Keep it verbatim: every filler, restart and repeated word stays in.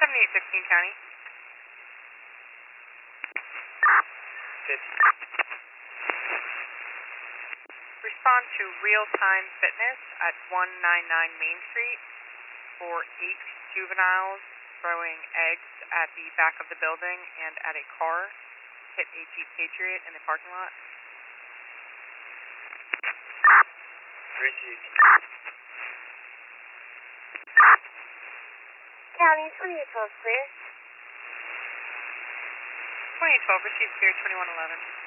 seventy-eight fifteen County. fifty. Respond to Real Time Fitness at one ninety-nine Main Street for eight juveniles throwing eggs at the back of the building and at a car. Hit a Jeep Patriot in the parking lot. Received. County twenty-eight twelve clear. twenty-eight twelve, received clear, twenty-one eleven.